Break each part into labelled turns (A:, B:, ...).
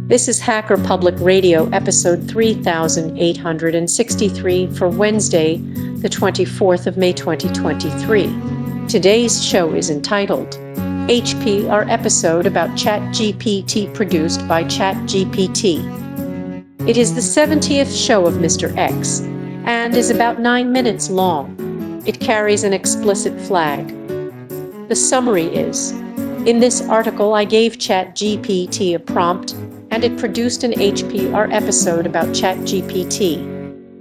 A: This is Hacker Public Radio, episode 3863 for Wednesday, the 24th of May 2023. Today's show is entitled HP, our episode about ChatGPT produced by ChatGPT. It is the 70th show of Mr. X and is about 9 minutes long. It carries an explicit flag. The summary is, in this article I gave ChatGPT a prompt and it produced an HPR episode about ChatGPT.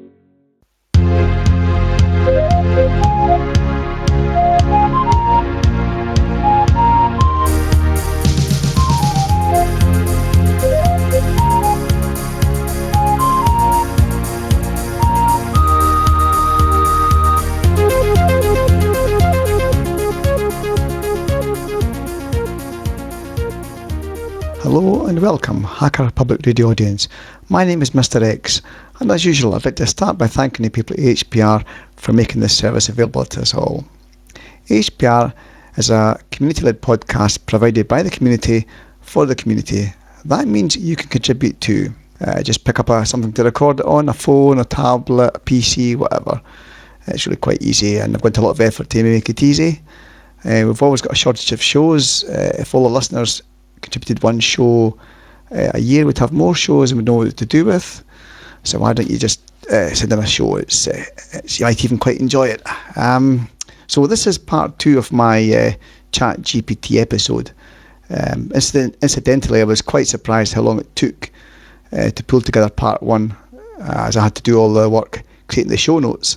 B: Hello and welcome, Hacker Public Radio audience. My name is Mr. X, and as usual I'd like to start by thanking the people at HPR for making this service available to us all. HPR is a community-led podcast provided by the community for the community. That means you can contribute too. Just pick up something to record on, a phone, a tablet, a PC, whatever. It's really quite easy, and I've gone to a lot of effort to make it easy. We've always got a shortage of shows. If all the listeners contributed one show a year, we'd have more shows and we'd know what to do with. So why don't you just send in a show? It's you might even quite enjoy it. So this is part 2 of my ChatGPT episode. Incidentally, I was quite surprised how long it took to pull together part 1, as I had to do all the work creating the show notes.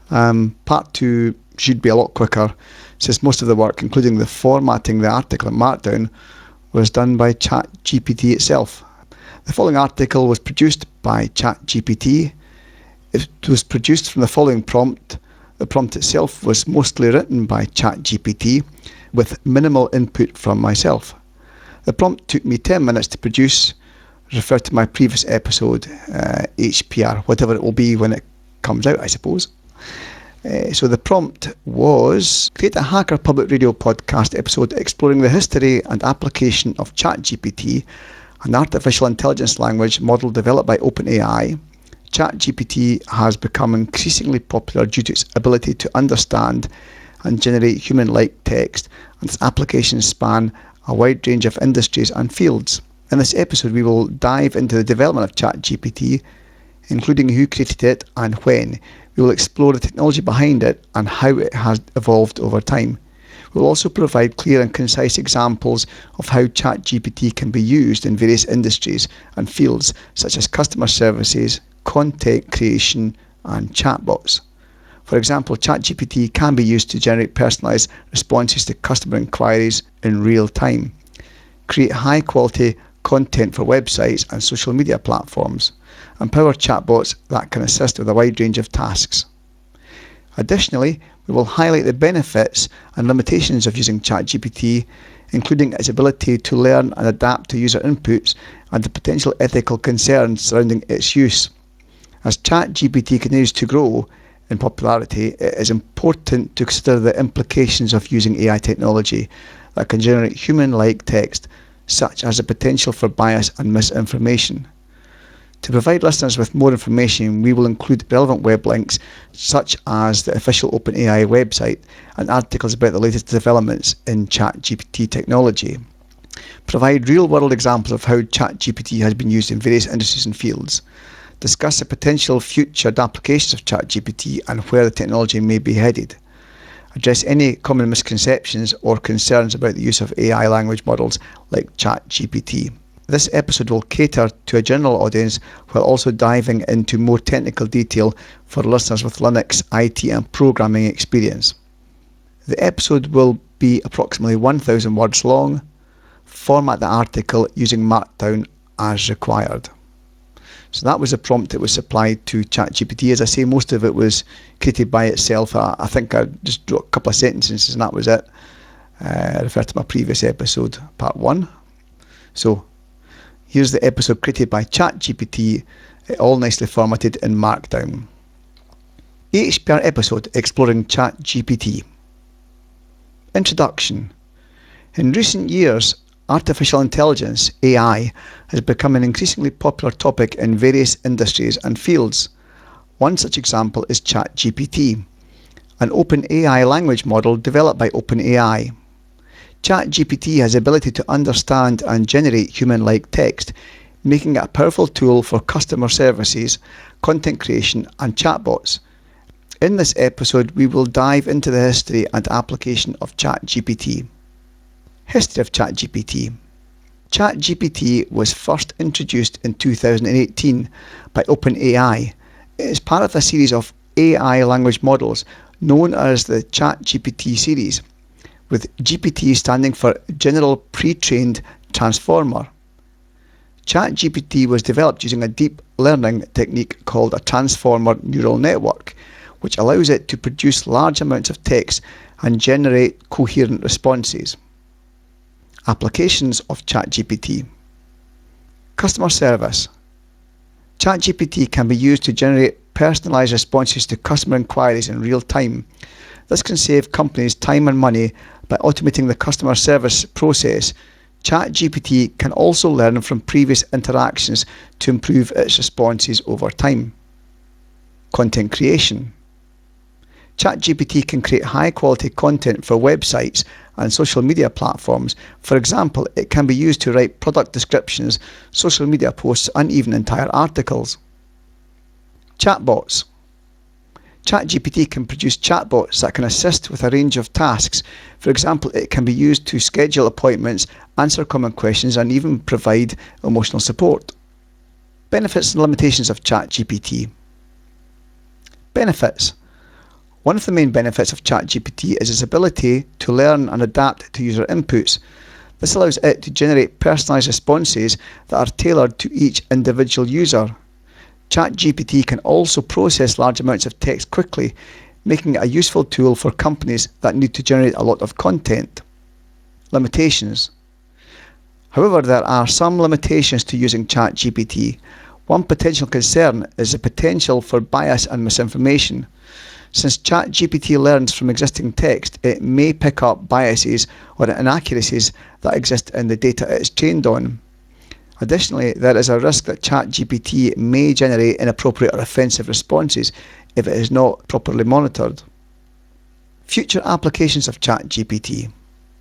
B: Part 2 should be a lot quicker, since most of the work, including the formatting the article in Markdown, was done by ChatGPT itself. The following article was produced by ChatGPT. It was produced from the following prompt. The prompt itself was mostly written by ChatGPT with minimal input from myself. The prompt took me 10 minutes to produce. Refer to my previous episode, HPR, whatever it will be when it comes out, I suppose. So the prompt was, create a Hacker Public Radio podcast episode exploring the history and application of ChatGPT, an artificial intelligence language model developed by OpenAI. ChatGPT has become increasingly popular due to its ability to understand and generate human-like text, and its applications span a wide range of industries and fields. In this episode, we will dive into the development of ChatGPT, including who created it and when. We will explore the technology behind it and how it has evolved over time. We will also provide clear and concise examples of how ChatGPT can be used in various industries and fields such as customer services, content creation, and chatbots. For example, ChatGPT can be used to generate personalised responses to customer inquiries in real time, create high-quality content for websites and social media platforms, and power chatbots that can assist with a wide range of tasks. Additionally, we will highlight the benefits and limitations of using ChatGPT, including its ability to learn and adapt to user inputs and the potential ethical concerns surrounding its use. As ChatGPT continues to grow in popularity, it is important to consider the implications of using AI technology that can generate human-like text, such as the potential for bias and misinformation. To provide listeners with more information, we will include relevant web links such as the official OpenAI website and articles about the latest developments in ChatGPT technology. Provide real-world examples of how ChatGPT has been used in various industries and fields. Discuss the potential future applications of ChatGPT and where the technology may be headed. Address any common misconceptions or concerns about the use of AI language models like ChatGPT. This episode will cater to a general audience while also diving into more technical detail for listeners with Linux, IT and programming experience. The episode will be approximately 1,000 words long. Format the article using Markdown as required. So that was a prompt that was supplied to ChatGPT. As I say, most of it was created by itself. I think I just wrote a couple of sentences and that was it. I refer to my previous episode, part 1. So here's the episode created by ChatGPT, all nicely formatted in Markdown. HPR episode exploring ChatGPT. Introduction. In recent years, artificial intelligence, AI, has become an increasingly popular topic in various industries and fields. One such example is ChatGPT, an open AI language model developed by OpenAI. ChatGPT has the ability to understand and generate human-like text, making it a powerful tool for customer services, content creation, and chatbots. In this episode, we will dive into the history and application of ChatGPT. History of ChatGPT. ChatGPT was first introduced in 2018 by OpenAI. It is part of a series of AI language models known as the ChatGPT series, with GPT standing for General Pre-trained Transformer. ChatGPT was developed using a deep learning technique called a transformer neural network, which allows it to produce large amounts of text and generate coherent responses. Applications of ChatGPT. Customer service. ChatGPT can be used to generate personalised responses to customer inquiries in real time. This can save companies time and money by automating the customer service process. ChatGPT can also learn from previous interactions to improve its responses over time. Content creation. ChatGPT can create high-quality content for websites and social media platforms. For example, it can be used to write product descriptions, social media posts, and even entire articles. Chatbots. ChatGPT can produce chatbots that can assist with a range of tasks. For example, it can be used to schedule appointments, answer common questions, and even provide emotional support. Benefits and limitations of ChatGPT. Benefits. One of the main benefits of ChatGPT is its ability to learn and adapt to user inputs. This allows it to generate personalised responses that are tailored to each individual user. ChatGPT can also process large amounts of text quickly, making it a useful tool for companies that need to generate a lot of content. Limitations. However, there are some limitations to using ChatGPT. One potential concern is the potential for bias and misinformation. Since ChatGPT learns from existing text, it may pick up biases or inaccuracies that exist in the data it is trained on. Additionally, there is a risk that ChatGPT may generate inappropriate or offensive responses if it is not properly monitored. Future applications of ChatGPT.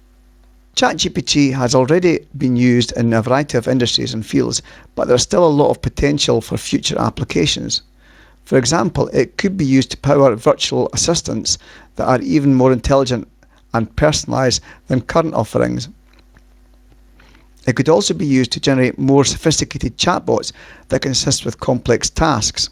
B: ChatGPT has already been used in a variety of industries and fields, but there is still a lot of potential for future applications. For example, it could be used to power virtual assistants that are even more intelligent and personalised than current offerings. It could also be used to generate more sophisticated chatbots that can assist with complex tasks.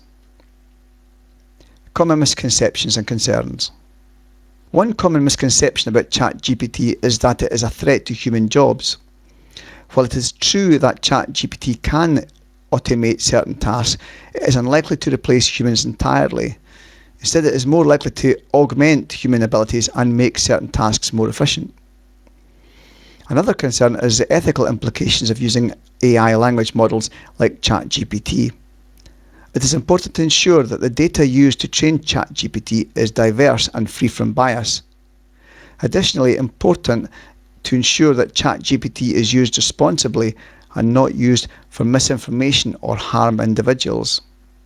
B: Common misconceptions and concerns. One common misconception about ChatGPT is that it is a threat to human jobs. While it is true that ChatGPT can automate certain tasks, it is unlikely to replace humans entirely. Instead, it is more likely to augment human abilities and make certain tasks more efficient. Another concern is the ethical implications of using AI language models like ChatGPT. It is important to ensure that the data used to train ChatGPT is diverse and free from bias. Additionally, important to ensure that ChatGPT is used responsibly and not used for misinformation or harm individuals.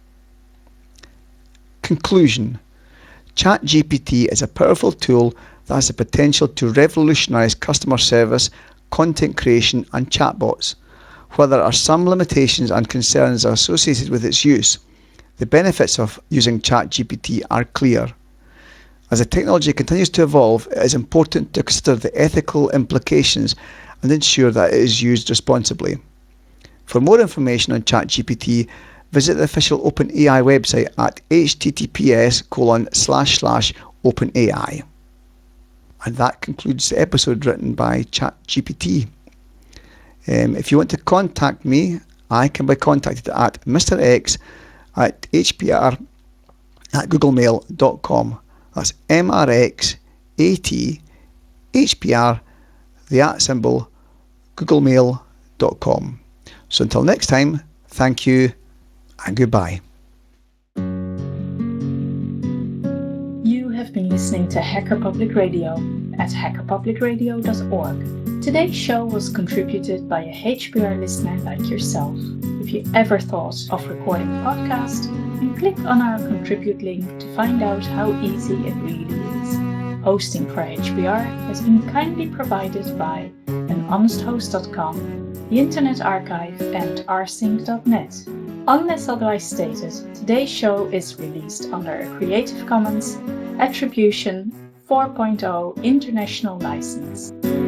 B: Conclusion. ChatGPT is a powerful tool that has the potential to revolutionise customer service, content creation, and chatbots. While there are some limitations and concerns associated with its use, the benefits of using ChatGPT are clear. As the technology continues to evolve, it is important to consider the ethical implications and ensure that it is used responsibly. For more information on ChatGPT, visit the official OpenAI website at https://openai. And that concludes the episode written by ChatGPT. If you want to contact me, I can be contacted at mrx@hpr@googlemail.com. That's MRX@HPR, the @ googlemail.com. So until next time, thank you and goodbye.
C: You have been listening to Hacker Public Radio, at hackerpublicradio.org. Today's show was contributed by a HPR listener like yourself. If you ever thought of recording a podcast, then click on our contribute link to find out how easy it really is. Hosting for HPR has been kindly provided by anhonesthost.com, the Internet Archive, and rsync.net. Unless otherwise stated, today's show is released under a Creative Commons Attribution 4.0 International License.